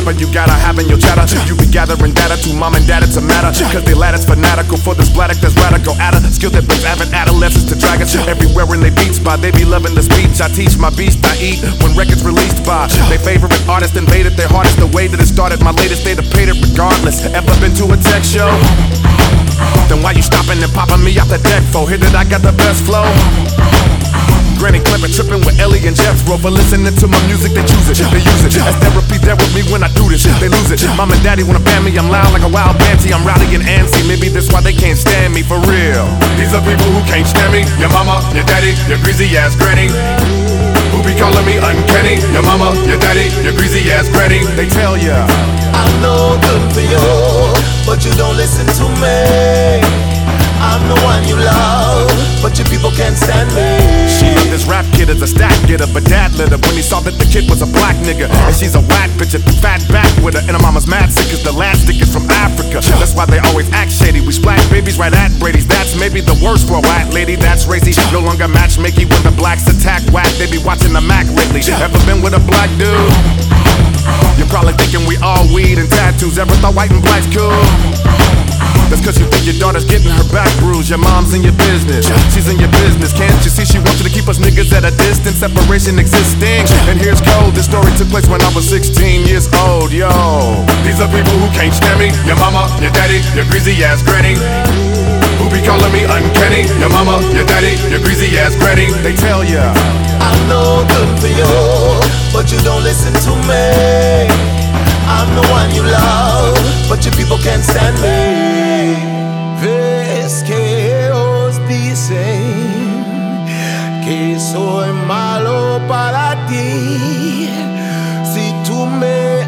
whatever you gotta have in your chatter. You be gathering data to mom and dad, it's a matter. Cause they lattice fanatical for this bladder that's radical. At a skill that brings avid adolescents to drag us everywhere in they beats by. They be loving the speech I teach, my beast I eat. When records released by they favorite artist invaded their heart is the way that it started. My latest state of paid it regardless. Ever been to a tech show? Then why you stopping and popping me off the deck for? Hit it, I got the best flow. Granny clamping, tripping with Ellie and Jethro for listening to my music. They choose it, they use it as therapy. There with me when I do this, they lose it. Mom and daddy wanna ban me, I'm loud like a wild banshee. I'm rowdy and antsy, maybe that's why they can't stand me for real. These are people who can't stand me. Your mama, your daddy, your greasy ass granny, who be calling me uncanny. Your mama, your daddy, your greasy ass granny. They tell ya I'm no good for you, but you don't listen to me. I'm the one you love, but your people can't stand me. She loved this rap kid as a stat getter, but dad lit her when he saw that the kid was a black nigga. And she's a whack bitch at the fat back with her. And her mama's mad sick cause the last stick is from Africa. That's why they always act shady. We splash babies right at Brady's. That's maybe the worst for a white lady. That's racy. No longer matchmaking when the blacks attack whack. They be watching the Mac lately. Ever been with a black dude? You're probably thinking we all weed and tattoos. Ever thought white and black's cool? That's cause you think your daughter's getting her back bruised. Your mom's in your business, she's in your business. Can't you see she wants you to keep us niggas at a distance? Separation existing. And here's cold, this story took place when I was 16 years old, yo. These are people who can't stand me. Your mama, your daddy, your greasy ass granny, who be calling me uncanny. Your mama, your daddy, your greasy ass granny. They tell ya I'm no good for you, but you don't listen to me. I'm the one you love, but your people can't stand me. Ves que os dicen que soy malo para ti. Si tú me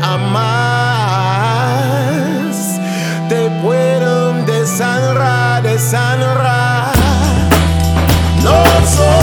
amas, te pueden deshonrar, deshonrar. No soy